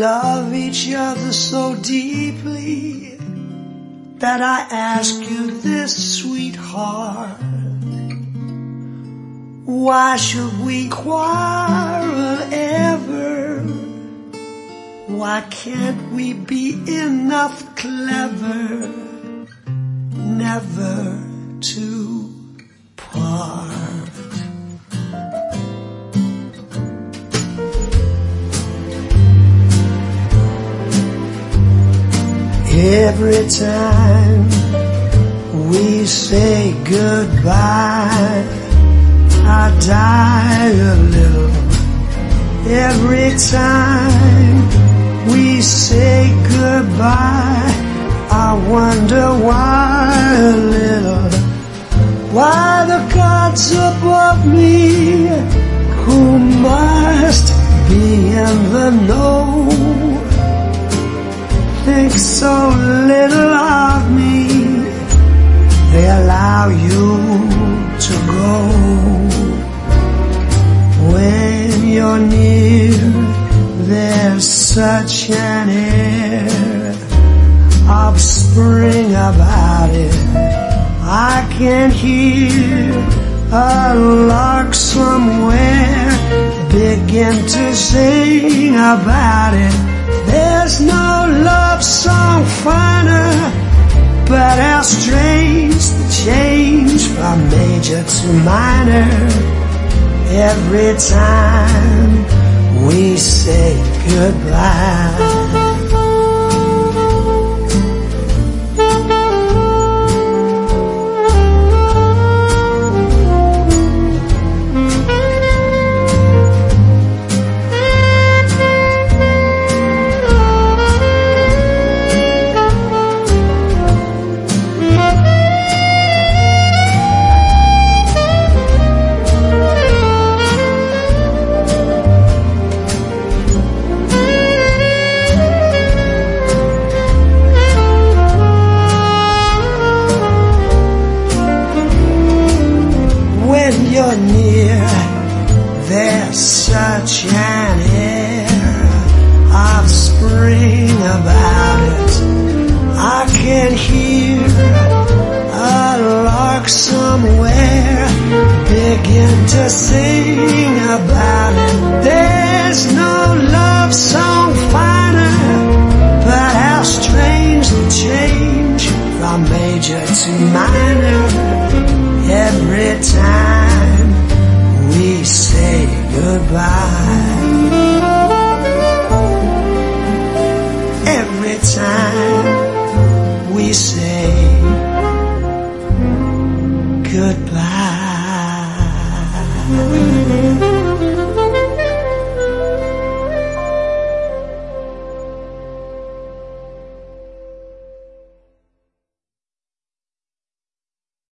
love each other so deeply that I ask you this, sweetheart. Why should we quarrel ever? Why can't we be enough clever never to part? Every time we say goodbye, I die a little. Every time we say goodbye, I wonder why a little. Why the gods above me, who must be in the know, think so little of me, they allow you to go. When you're near, there's such an air of spring about it. I can hear a lark somewhere begin to sing about it. There's no love song finer, but how strange the change from major to minor. Every time we say goodbye. You're near, there's such an air of spring about it. I can hear a lark somewhere begin to sing about it. There's no love song finer, but how strange the change from major to minor. Every time we say goodbye, every time we say goodbye.